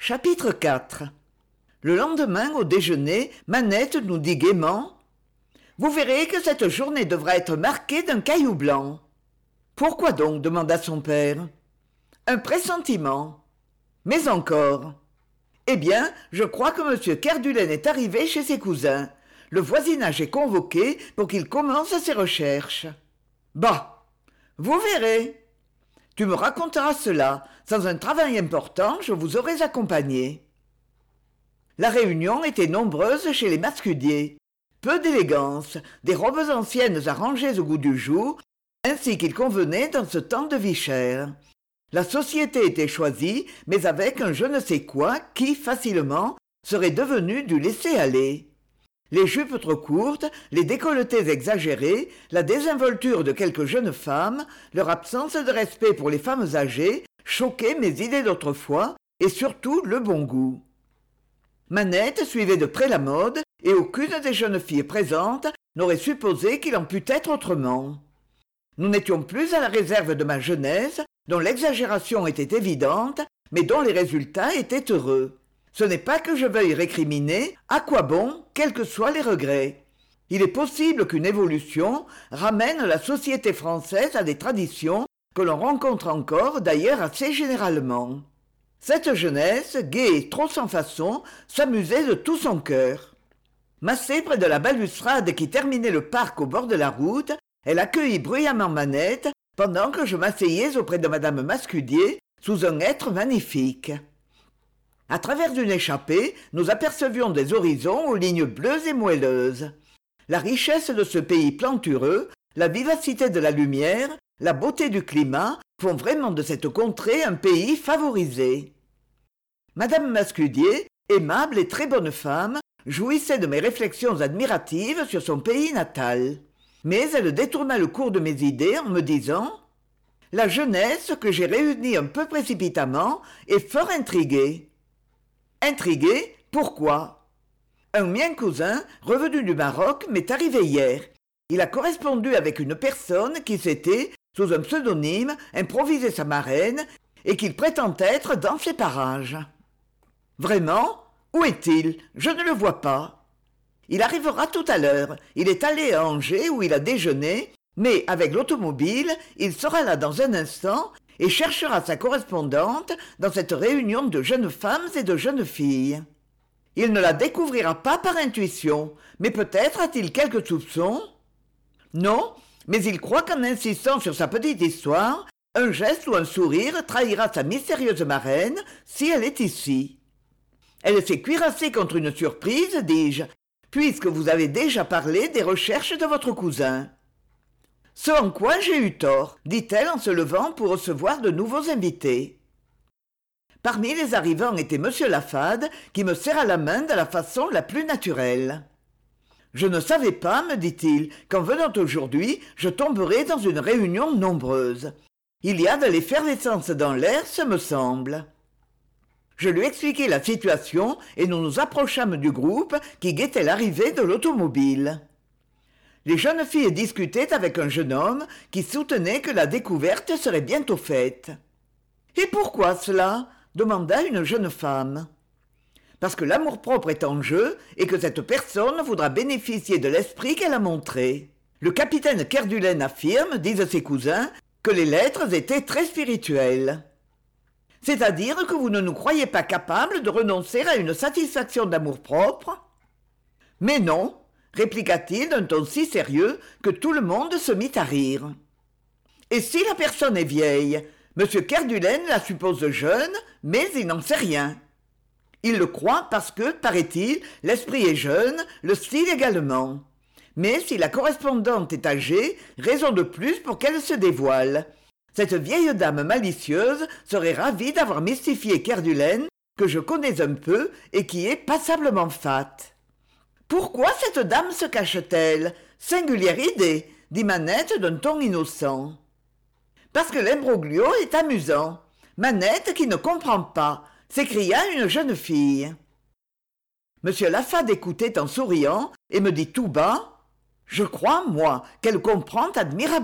Chapitre 4. Le lendemain, au déjeuner, Manette nous dit gaiement « Vous verrez que cette journée devra être marquée d'un caillou blanc. »« Pourquoi donc ?» demanda son père. « Un pressentiment. »« Mais encore. »« Eh bien, je crois que M. Kerdulen est arrivé chez ses cousins. Le voisinage est convoqué pour qu'il commence ses recherches. »« Bah, vous verrez. Tu me raconteras cela. Sans un travail important, je vous aurais accompagné. » La réunion était nombreuse chez les Mascudier. Peu d'élégance, des robes anciennes arrangées au goût du jour, ainsi qu'il convenait dans ce temps de vie chère. La société était choisie, mais avec un je ne sais quoi qui, facilement, serait devenu du laisser-aller. Les jupes trop courtes, les décolletés exagérés, la désinvolture de quelques jeunes femmes, leur absence de respect pour les femmes âgées, choquaient mes idées d'autrefois, et surtout le bon goût. Manette suivait de près la mode, et aucune des jeunes filles présentes n'aurait supposé qu'il en pût être autrement. Nous n'étions plus à la réserve de ma jeunesse, dont l'exagération était évidente, mais dont les résultats étaient heureux. Ce n'est pas que je veuille récriminer, à quoi bon, quels que soient les regrets. Il est possible qu'une évolution ramène la société française à des traditions que l'on rencontre encore d'ailleurs assez généralement. Cette jeunesse, gaie et trop sans façon, s'amusait de tout son cœur. Massée près de la balustrade qui terminait le parc au bord de la route, elle accueillit bruyamment Manette pendant que je m'asseyais auprès de madame Mascudier sous un hêtre magnifique. À travers une échappée, nous apercevions des horizons aux lignes bleues et moelleuses. La richesse de ce pays plantureux, la vivacité de la lumière, la beauté du climat font vraiment de cette contrée un pays favorisé. Madame Mascudier, aimable et très bonne femme, jouissait de mes réflexions admiratives sur son pays natal. Mais elle détourna le cours de mes idées en me disant « La jeunesse, que j'ai réunie un peu précipitamment, est fort intriguée. » Intriguée, pourquoi ? Un mien cousin, revenu du Maroc, m'est arrivé hier. Il a correspondu avec une personne qui s'était, sous un pseudonyme, improvisé sa marraine et qu'il prétend être dans ces parages. Vraiment ? Où est-il ? Je ne le vois pas. Il arrivera tout à l'heure. Il est allé à Angers où il a déjeuné, mais avec l'automobile, il sera là dans un instant et cherchera sa correspondante dans cette réunion de jeunes femmes et de jeunes filles. Il ne la découvrira pas par intuition, mais peut-être a-t-il quelques soupçons ? Non, mais il croit qu'en insistant sur sa petite histoire, un geste ou un sourire trahira sa mystérieuse marraine si elle est ici. Elle s'est cuirassée contre une surprise, dis-je, puisque vous avez déjà parlé des recherches de votre cousin. Ce en quoi j'ai eu tort, dit-elle en se levant pour recevoir de nouveaux invités. Parmi les arrivants était monsieur Lafade, qui me serra la main de la façon la plus naturelle. Je ne savais pas, me dit-il, qu'en venant aujourd'hui, je tomberais dans une réunion nombreuse. Il y a de l'effervescence dans l'air, ce me semble. Je lui expliquai la situation et nous nous approchâmes du groupe qui guettait l'arrivée de l'automobile. Les jeunes filles discutaient avec un jeune homme qui soutenait que la découverte serait bientôt faite. « Et pourquoi cela ?» demanda une jeune femme. « Parce que l'amour-propre est en jeu et que cette personne voudra bénéficier de l'esprit qu'elle a montré. Le capitaine Kerdulen affirme, disent ses cousins, que les lettres étaient très spirituelles. C'est-à-dire que vous ne nous croyez pas capables de renoncer à une satisfaction d'amour-propre ? » « Mais non, » répliqua-t-il d'un ton si sérieux que tout le monde se mit à rire. « Et si la personne est vieille ? M. Kerdulen la suppose jeune, mais il n'en sait rien. Il le croit parce que, paraît-il, l'esprit est jeune, le style également. Mais si la correspondante est âgée, raison de plus pour qu'elle se dévoile. Cette vieille dame malicieuse serait ravie d'avoir mystifié Kerdulen, que je connais un peu et qui est passablement fat. Pourquoi cette dame se cache-t-elle ? Singulière idée, dit Manette d'un ton innocent. Parce que l'imbroglio est amusant. Manette qui ne comprend pas, s'écria une jeune fille. Monsieur Lafade écoutait en souriant et me dit tout bas « Je crois, moi, qu'elle comprend admirablement. »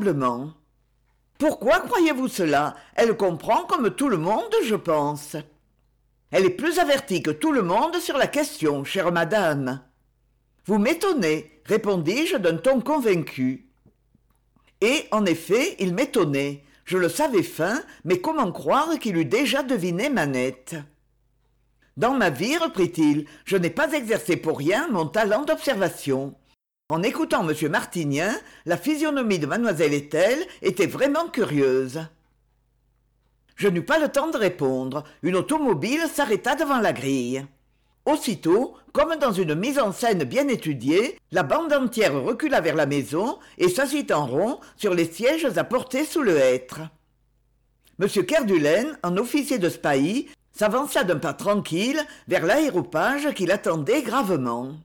« Pourquoi croyez-vous cela ? Elle comprend comme tout le monde, je pense. » Elle est plus avertie que tout le monde sur la question, chère madame. Vous m'étonnez, répondis-je d'un ton convaincu. Et, en effet, il m'étonnait. Je le savais fin, mais comment croire qu'il eût déjà deviné Manette? Dans ma vie, reprit-il, je n'ai pas exercé pour rien mon talent d'observation. En écoutant M. Martinien, la physionomie de mademoiselle Ethel était vraiment curieuse. Je n'eus pas le temps de répondre. Une automobile s'arrêta devant la grille. Aussitôt, comme dans une mise en scène bien étudiée, la bande entière recula vers la maison et s'assit en rond sur les sièges apportés sous le hêtre. M. Kerdulaine, en officier de Spahis, s'avança d'un pas tranquille vers l'aéropage qui l'attendait gravement.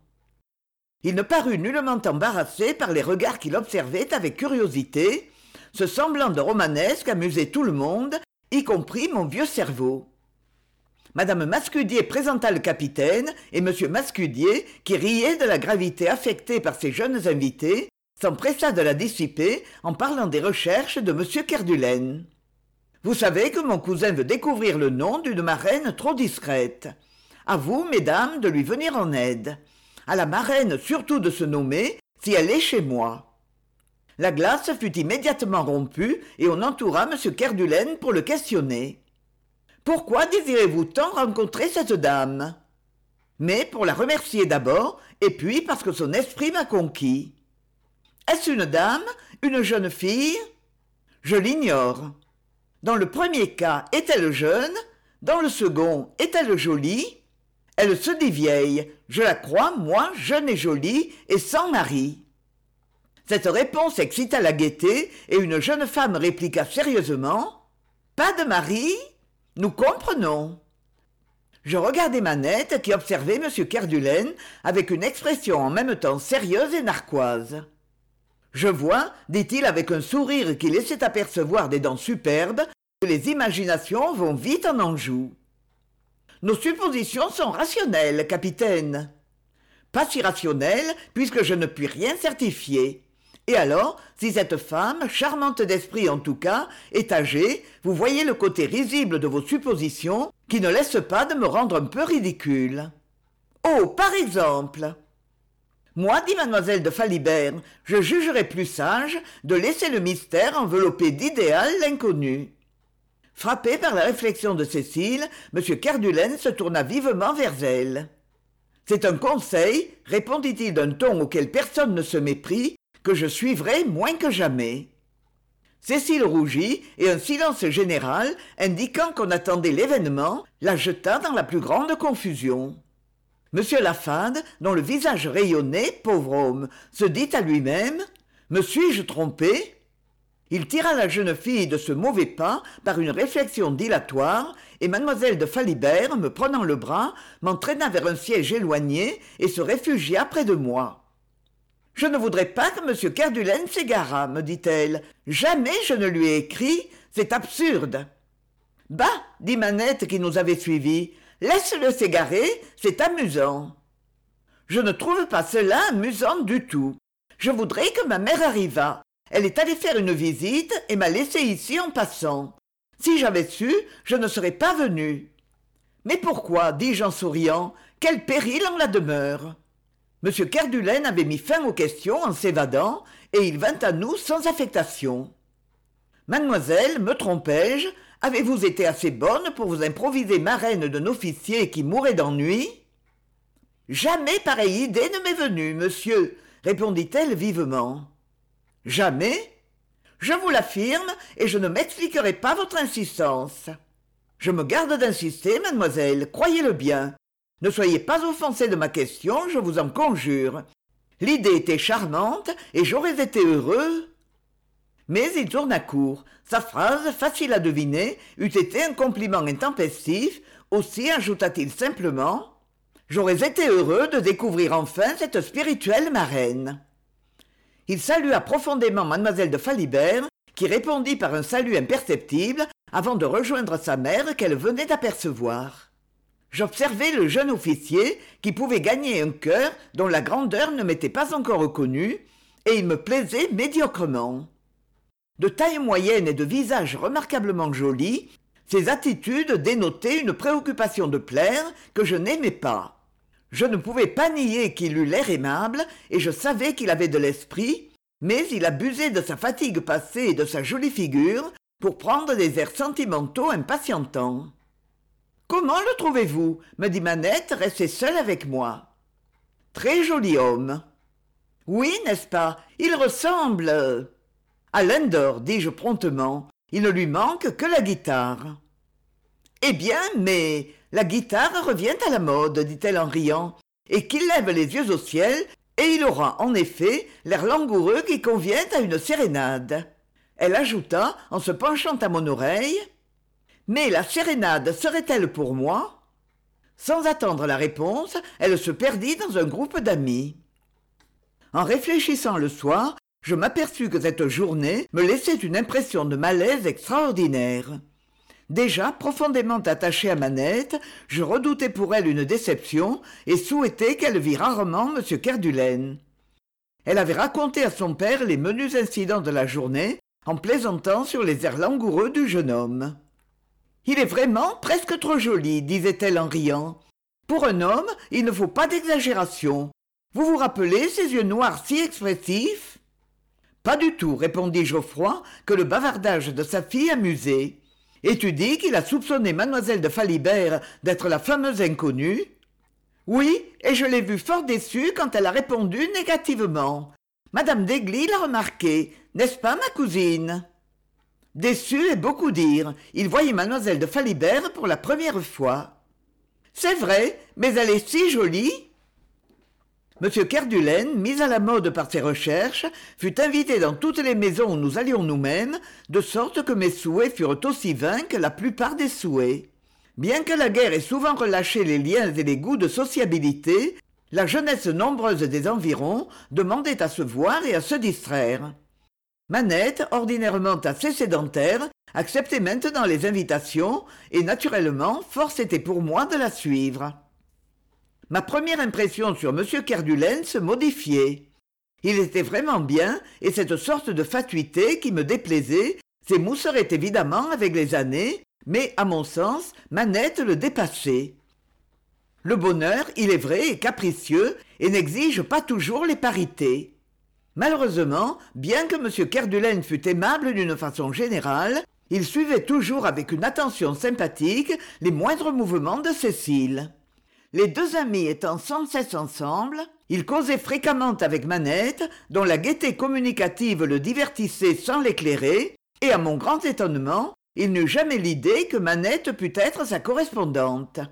Il ne parut nullement embarrassé par les regards qu'il observait avec curiosité. Ce semblant de romanesque amusait tout le monde, y compris mon vieux cerveau. Madame Mascudier présenta le capitaine, et M. Mascudier, qui riait de la gravité affectée par ses jeunes invités, s'empressa de la dissiper en parlant des recherches de M. Kerdulaine. Vous savez que mon cousin veut découvrir le nom d'une marraine trop discrète. À vous, mesdames, de lui venir en aide. À la marraine surtout de se nommer, si elle est chez moi. La glace fut immédiatement rompue et on entoura M. Kerdulaine pour le questionner. Pourquoi désirez-vous tant rencontrer cette dame? Mais pour la remercier d'abord, et puis parce que son esprit m'a conquis. Est-ce une dame? Une jeune fille? Je l'ignore. Dans le premier cas, est-elle jeune? Dans le second, est-elle jolie? Elle se dit vieille. Je la crois, moi, jeune et jolie, et sans mari. Cette réponse excita la gaieté, et une jeune femme répliqua sérieusement. Pas de mari? Nous comprenons. Je regardai Manette qui observait M. Kerdulaine avec une expression en même temps sérieuse et narquoise. Je vois, dit-il avec un sourire qui laissait apercevoir des dents superbes, que les imaginations vont vite en Anjou. Nos suppositions sont rationnelles, capitaine. Pas si rationnelles, puisque je ne puis rien certifier. Et alors, si cette femme, charmante d'esprit en tout cas, est âgée, vous voyez le côté risible de vos suppositions, qui ne laisse pas de me rendre un peu ridicule. Oh, par exemple. Moi, dit mademoiselle de Falibert, je jugerais plus sage de laisser le mystère envelopper d'idéal l'inconnu. Frappé par la réflexion de Cécile, M. Kerdulaine se tourna vivement vers elle. C'est un conseil, répondit-il d'un ton auquel personne ne se méprit, que je suivrai moins que jamais. Cécile rougit, et un silence général, indiquant qu'on attendait l'événement, la jeta dans la plus grande confusion. Monsieur Lafade, dont le visage rayonnait, pauvre homme, se dit à lui-même « Me suis-je trompé ?» Il tira la jeune fille de ce mauvais pas par une réflexion dilatoire, et mademoiselle de Falibert, me prenant le bras, m'entraîna vers un siège éloigné et se réfugia près de moi. « Je ne voudrais pas que M. Kerdulaine s'égarât, me dit-elle. Jamais je ne lui ai écrit, c'est absurde. »« Bah, dit Manette qui nous avait suivis, laisse-le s'égarer, c'est amusant. » Je ne trouve pas cela amusant du tout. Je voudrais que ma mère arrivât. Elle est allée faire une visite et m'a laissé ici en passant. Si j'avais su, je ne serais pas venu. Mais pourquoi, dis-je en souriant, quel péril en la demeure? M. Kerdulaine avait mis fin aux questions en s'évadant, et il vint à nous sans affectation. Mademoiselle, me trompais-je? Avez-vous été assez bonne pour vous improviser marraine d'un officier qui mourait d'ennui? Jamais pareille idée ne m'est venue, monsieur, répondit-elle vivement. Jamais? Je vous l'affirme, et je ne m'expliquerai pas votre insistance. Je me garde d'insister, mademoiselle, croyez-le bien. Ne soyez pas offensée de ma question, je vous en conjure. L'idée était charmante, et j'aurais été heureux. Mais il tourna court. Sa phrase, facile à deviner, eût été un compliment intempestif, aussi ajouta-t-il simplement « J'aurais été heureux de découvrir enfin cette spirituelle marraine. » Il salua profondément mademoiselle de Falibert, qui répondit par un salut imperceptible avant de rejoindre sa mère qu'elle venait d'apercevoir. J'observai le jeune officier qui pouvait gagner un cœur dont la grandeur ne m'était pas encore reconnue, et il me plaisait médiocrement. De taille moyenne et de visage remarquablement joli, Ses attitudes dénotaient une préoccupation de plaire que je n'aimais pas. Je ne pouvais pas nier qu'il eût l'air aimable, et je savais qu'il avait de l'esprit, mais il abusait de sa fatigue passée et de sa jolie figure pour prendre des airs sentimentaux impatientants. « Comment le trouvez-vous » me dit Manette, restée seule avec moi. « Très joli homme. »« Oui, n'est-ce pas, il ressemble... » À Landor, dis-je promptement. Il ne lui manque que la guitare. « Eh bien, mais la guitare revient à la mode, dit-elle en riant, et qu'il lève les yeux au ciel, et il aura en effet l'air langoureux qui convient à une sérénade. » Elle ajouta, en se penchant à mon oreille, « Mais la sérénade serait-elle pour moi ?» Sans attendre la réponse, elle se perdit dans un groupe d'amis. En réfléchissant le soir, je m'aperçus que cette journée me laissait une impression de malaise extraordinaire. Déjà profondément attaché à Manette, je redoutais pour elle une déception et souhaitais qu'elle vît rarement M. Kerdulaine. Elle avait raconté à son père les menus incidents de la journée, en plaisantant sur les airs langoureux du jeune homme. « Il est vraiment presque trop joli, disait-elle en riant. Pour un homme, il ne faut pas d'exagération. Vous vous rappelez ces yeux noirs si expressifs ?» « Pas du tout, répondit Geoffroy, que le bavardage de sa fille amusait. Et tu dis qu'il a soupçonné mademoiselle de Falibert d'être la fameuse inconnue ? Oui, et je l'ai vue fort déçue quand elle a répondu négativement. Madame d'Aigly l'a remarqué, n'est-ce pas, ma cousine ? Déçue est beaucoup dire. Il voyait mademoiselle de Falibert pour la première fois. C'est vrai, mais elle est si jolie. M. Kerdulaine, mis à la mode par ses recherches, fut invité dans toutes les maisons où nous allions nous-mêmes, de sorte que mes souhaits furent aussi vains que la plupart des souhaits. Bien que la guerre ait souvent relâché les liens et les goûts de sociabilité, la jeunesse nombreuse des environs demandait à se voir et à se distraire. Manette, ordinairement assez sédentaire, acceptait maintenant les invitations, et naturellement, force était pour moi de la suivre. Ma première impression sur M. Kerdulaine se modifiait. Il était vraiment bien, et cette sorte de fatuité qui me déplaisait s'émousserait évidemment avec les années, mais, à mon sens, Manette le dépassait. Le bonheur, il est vrai, est capricieux et n'exige pas toujours les parités. Malheureusement, bien que M. Kerdulaine fût aimable d'une façon générale, il suivait toujours avec une attention sympathique les moindres mouvements de Cécile. Les deux amis étant sans cesse ensemble, il causait fréquemment avec Manette, dont la gaieté communicative le divertissait sans l'éclairer, et à mon grand étonnement, il n'eut jamais l'idée que Manette pût être sa correspondante.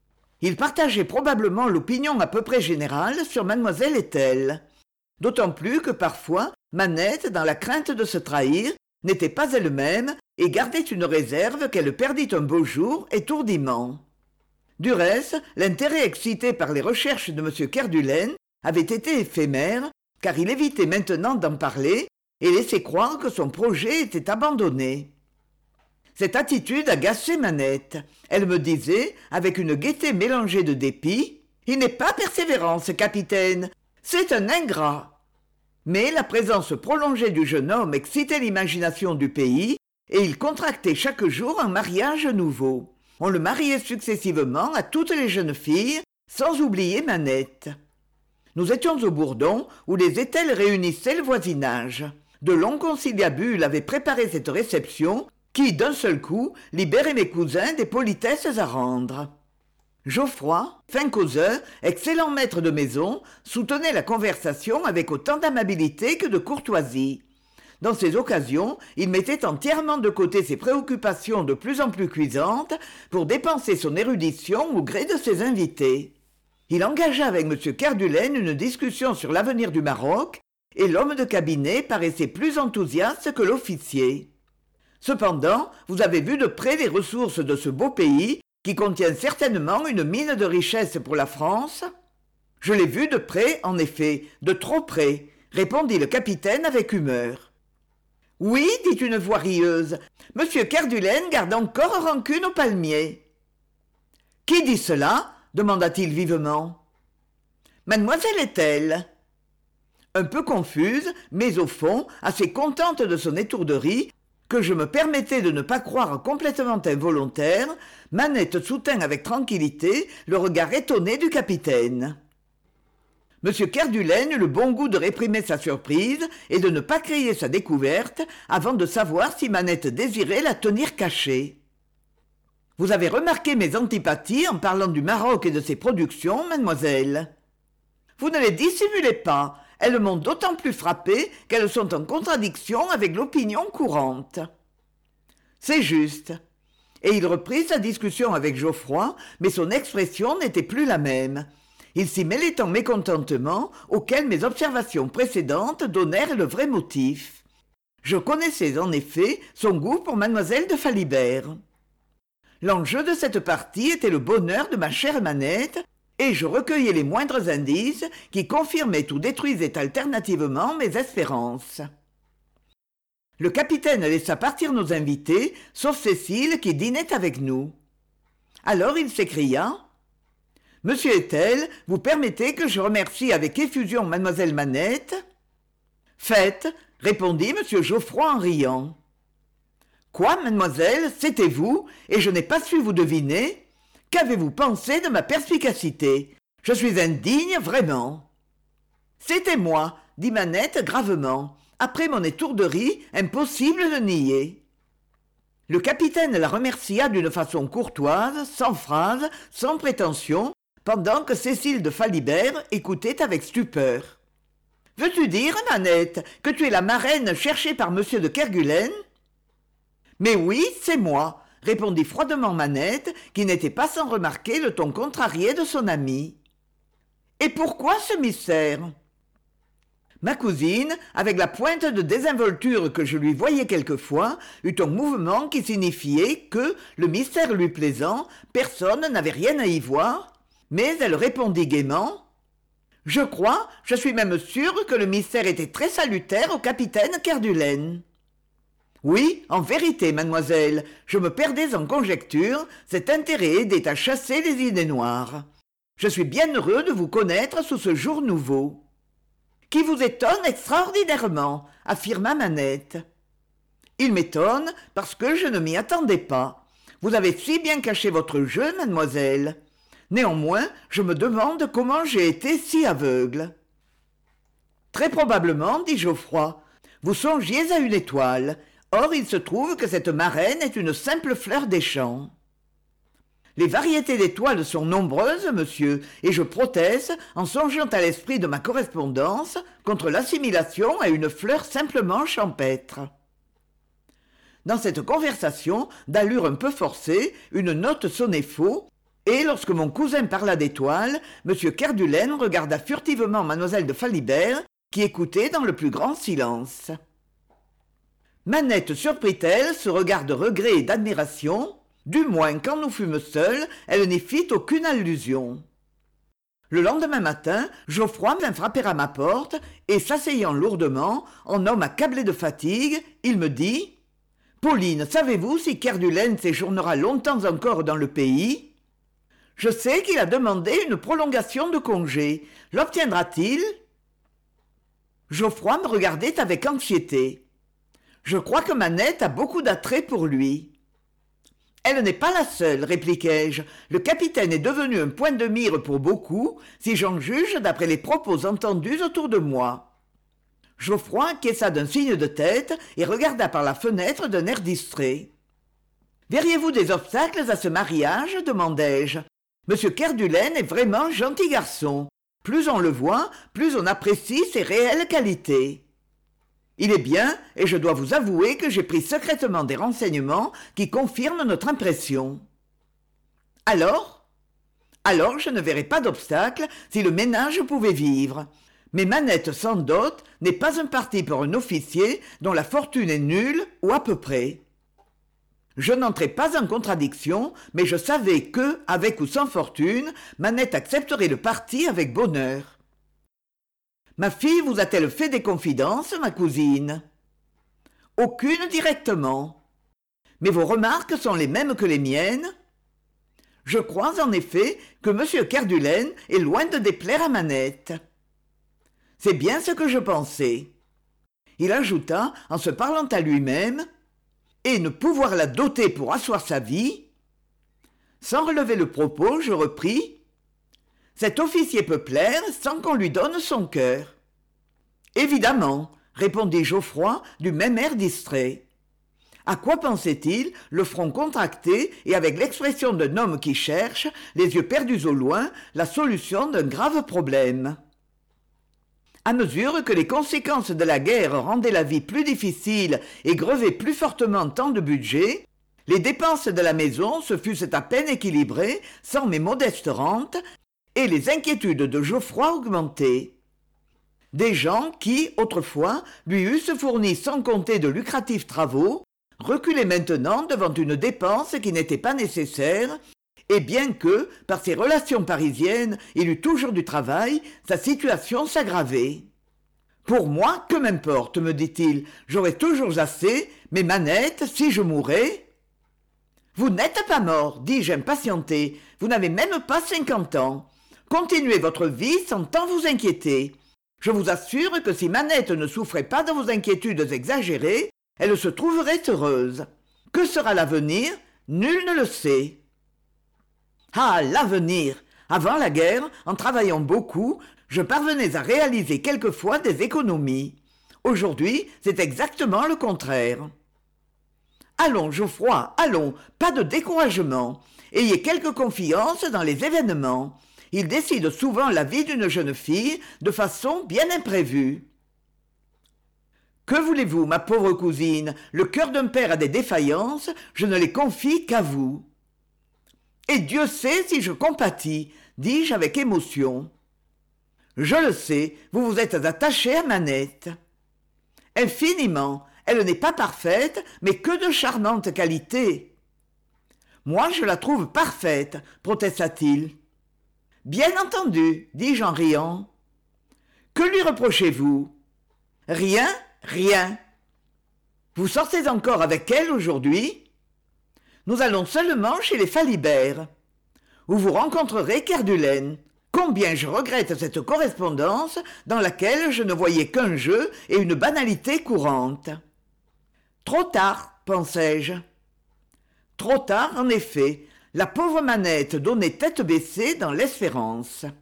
Il partageait probablement l'opinion à peu près générale sur mademoiselle Ethel, d'autant plus que parfois Manette, dans la crainte de se trahir, n'était pas elle-même et gardait une réserve qu'elle perdit un beau jour étourdiment. Du reste, l'intérêt excité par les recherches de M. Kerdulaine avait été éphémère, car il évitait maintenant d'en parler et laissait croire que son projet était abandonné. Cette attitude agaçait Manette. Elle me disait, avec une gaieté mélangée de dépit, « Il n'est pas persévérant, ce capitaine, c'est un ingrat !» Mais la présence prolongée du jeune homme excitait l'imagination du pays, et il contractait chaque jour un mariage nouveau. On le mariait successivement à toutes les jeunes filles, sans oublier Manette. Nous étions au Bourdon, où les Ethel réunissaient le voisinage. De longs conciliabules avaient préparé cette réception, qui, d'un seul coup, libérait mes cousins des politesses à rendre. Geoffroy, fin causeur, excellent maître de maison, soutenait la conversation avec autant d'amabilité que de courtoisie. Dans ces occasions, il mettait entièrement de côté ses préoccupations de plus en plus cuisantes pour dépenser son érudition au gré de ses invités. Il engagea avec M. Kerdulaine une discussion sur l'avenir du Maroc, et l'homme de cabinet paraissait plus enthousiaste que l'officier. Cependant, vous avez vu de près les ressources de ce beau pays, qui contient certainement une mine de richesse pour la France ? Je l'ai vu de près, en effet, de trop près, répondit le capitaine avec humeur. Oui, dit une voix rieuse, Monsieur Kerdulaine garde encore rancune au palmier. Qui dit cela ? Demanda-t-il vivement. Mademoiselle est-elle ? Un peu confuse, mais au fond assez contente de son étourderie, que je me permettais de ne pas croire complètement involontaire, Manette soutint avec tranquillité le regard étonné du capitaine. M. Kerdulaine eut le bon goût de réprimer sa surprise et de ne pas crier sa découverte avant de savoir si Manette désirait la tenir cachée. « Vous avez remarqué mes antipathies en parlant du Maroc et de ses productions, mademoiselle. Vous ne les dissimulez pas, elles m'ont d'autant plus frappé qu'elles sont en contradiction avec l'opinion courante. » C'est juste. Et il reprit sa discussion avec Geoffroy, mais son expression n'était plus la même. Il s'y mêlait en mécontentement auquel mes observations précédentes donnèrent le vrai motif. Je connaissais en effet son goût pour mademoiselle de Falibert. L'enjeu de cette partie était le bonheur de ma chère Manette, et je recueillais les moindres indices qui confirmaient ou détruisaient alternativement mes espérances. Le capitaine laissa partir nos invités, sauf Cécile qui dînait avec nous. Alors il s'écria « Monsieur Etel, vous permettez que je remercie avec effusion mademoiselle Manette ?»« Faites, » répondit M. Geoffroy en riant. « Quoi, mademoiselle, c'était vous, et je n'ai pas su vous deviner ? Qu'avez-vous pensé de ma perspicacité ? Je suis indigne, vraiment. »« C'était moi, » dit Manette gravement. Après mon étourderie, impossible de nier. Le capitaine la remercia d'une façon courtoise, sans phrase, sans prétention, pendant que Cécile de Falibert écoutait avec stupeur. « Veux-tu dire, Manette, que tu es la marraine cherchée par monsieur de Kerguelen ?»« Mais oui, c'est moi, » répondit froidement Manette, qui n'était pas sans remarquer le ton contrarié de son amie. « Et pourquoi ce mystère ?» Ma cousine, avec la pointe de désinvolture que je lui voyais quelquefois, eut un mouvement qui signifiait que, le mystère lui plaisant, personne n'avait rien à y voir, mais elle répondit gaiement « je suis même sûre que le mystère était très salutaire au capitaine Kerdulaine. » Oui, en vérité, mademoiselle, je me perdais en conjectures, cet intérêt aidait à chasser les idées noires. Je suis bien heureux de vous connaître sous ce jour nouveau. « Qui vous étonne extraordinairement, » affirma Manette. « Il m'étonne parce que je ne m'y attendais pas. Vous avez si bien caché votre jeu, mademoiselle. Néanmoins, je me demande comment j'ai été si aveugle. »« Très probablement, dit Geoffroy, vous songiez à une étoile. Or, il se trouve que cette marraine est une simple fleur des champs. » « Les variétés d'étoiles sont nombreuses, monsieur, et je proteste, en songeant à l'esprit de ma correspondance, contre l'assimilation à une fleur simplement champêtre. » Dans cette conversation, d'allure un peu forcée, une note sonnait faux, et lorsque mon cousin parla d'étoiles, M. Kerdulaine regarda furtivement mademoiselle de Falibert, qui écoutait dans le plus grand silence. Manette surprit-elle ce regard de regret et d'admiration ? Du moins, quand nous fûmes seuls, elle n'y fit aucune allusion. Le lendemain matin, Geoffroy vint frapper à ma porte, et s'asseyant lourdement, en homme accablé de fatigue, il me dit « Pauline, savez-vous si Kerdulaine séjournera longtemps encore dans le pays ? Je sais qu'il a demandé une prolongation de congé. L'obtiendra-t-il » Geoffroy me regardait avec anxiété. Je crois que Manette a beaucoup d'attrait pour lui. « Elle n'est pas la seule, répliquai-je. Le capitaine est devenu un point de mire pour beaucoup, si j'en juge d'après les propos entendus autour de moi. » Geoffroy acquiesça d'un signe de tête et regarda par la fenêtre d'un air distrait. « Verriez-vous des obstacles à ce mariage ?» demandai-je. « Monsieur Kerdulaine est vraiment gentil garçon. Plus on le voit, plus on apprécie ses réelles qualités. » Il est bien, et je dois vous avouer que j'ai pris secrètement des renseignements qui confirment notre impression. Alors, je ne verrais pas d'obstacle si le ménage pouvait vivre. Mais Manette sans dot n'est pas un parti pour un officier dont la fortune est nulle ou à peu près. Je n'entrais pas en contradiction, mais je savais que, avec ou sans fortune, Manette accepterait le parti avec bonheur. Ma fille vous a-t-elle fait des confidences, ma cousine ? Aucune directement. Mais vos remarques sont les mêmes que les miennes ? Je crois en effet que M. Kerdulaine est loin de déplaire à Manette. C'est bien ce que je pensais. Il ajouta, en se parlant à lui-même, et ne pouvoir la doter pour asseoir sa vie. Sans relever le propos, je repris. Cet officier peut plaire sans qu'on lui donne son cœur. Évidemment, répondit Geoffroy du même air distrait. À quoi pensait-il, le front contracté et avec l'expression d'un homme qui cherche, les yeux perdus au loin, la solution d'un grave problème? À mesure que les conséquences de la guerre rendaient la vie plus difficile et grevaient plus fortement tant de budget, les dépenses de la maison se fussent à peine équilibrées sans mes modestes rentes, et les inquiétudes de Geoffroy augmentaient. Des gens qui, autrefois, lui eussent fourni sans compter de lucratifs travaux, reculaient maintenant devant une dépense qui n'était pas nécessaire, et bien que, par ses relations parisiennes, il eût toujours du travail, sa situation s'aggravait. Pour moi, que m'importe, me dit-il, j'aurai toujours assez, mais Manette, si je mourais... Vous n'êtes pas mort, dis-je impatienté, vous n'avez même pas 50 ans. Continuez votre vie sans tant vous inquiéter. Je vous assure que si Manette ne souffrait pas de vos inquiétudes exagérées, elle se trouverait heureuse. Que sera l'avenir? Nul ne le sait. Ah, l'avenir! Avant la guerre, en travaillant beaucoup, je parvenais à réaliser quelquefois des économies. Aujourd'hui, c'est exactement le contraire. Allons, Geoffroy, allons, pas de découragement. Ayez quelque confiance dans les événements. Ils décident souvent la vie d'une jeune fille de façon bien imprévue. Que voulez-vous, ma pauvre cousine? Le cœur d'un père a des défaillances, je ne les confie qu'à vous. Et Dieu sait si je compatis, dis-je avec émotion. Je le sais, vous vous êtes attaché à Manette. Infiniment. Elle n'est pas parfaite, mais que de charmantes qualités. Moi, je la trouve parfaite, protesta-t-il. Bien entendu, dis-je en riant. Que lui reprochez-vous? Rien, rien. Vous sortez encore avec elle aujourd'hui? Nous allons seulement chez les Falibert, où vous rencontrerez Kerdulaine. Combien je regrette cette correspondance dans laquelle je ne voyais qu'un jeu et une banalité courante. Trop tard, pensai-je. Trop tard, en effet, la pauvre Manette donnait tête baissée dans l'espérance.